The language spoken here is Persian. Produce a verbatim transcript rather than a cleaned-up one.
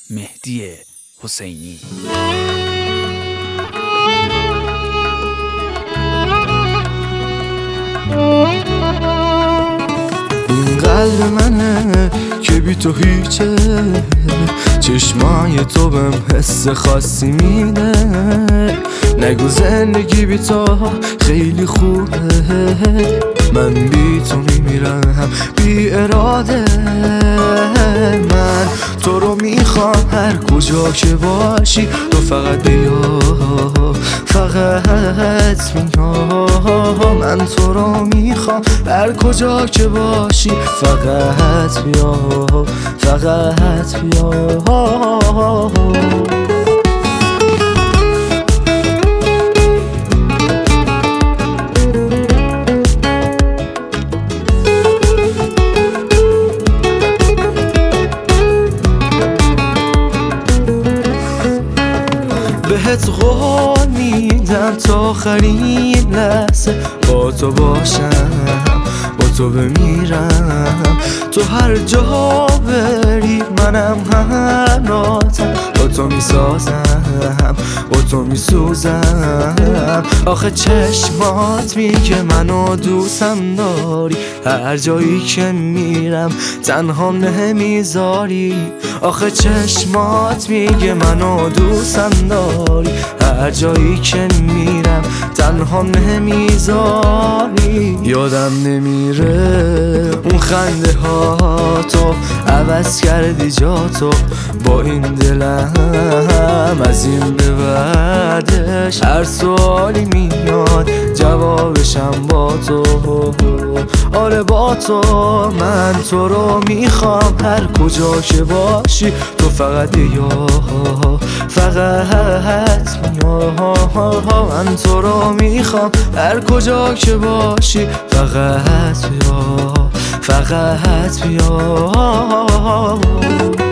مهدی حسینی. این قلب منه که بی تو هیچه، چشمای تو بهم حس خاصی میده. نگو زندگی بی تو خیلی خوبه، من بی تو میمیرم بی اراده. من تو رو میخوام هر کجا که باشی، تو فقط بیا فقط بیا. من تو رو میخوام هر کجا که باشی، فقط بیا فقط بیا. بهت قول میدم تا آخرین لحظه با تو باشم، با تو بمیرم. تو هر جا بری منم هناتم، با تو میسازم با تو میسوزم. آخه چشمات میگه منو دوستم داری، هر جایی که میرم تنهام نمیذاری. آخه چشمات میگه منو دوستم داری، هر جایی که میرم تنهام نمیذاری. یادم نمیره اون خنده ها تو، عوض کردی جا تو با این دلم. از این به بعدش هر سوالی میاد جوابشم با تو. آره با تو، من تو رو میخوام هر کجا که باشی، تو فقط بیا فقط بیا. من تو رو میخوام هر کجا که باشی، فقط بیا فقط بیا.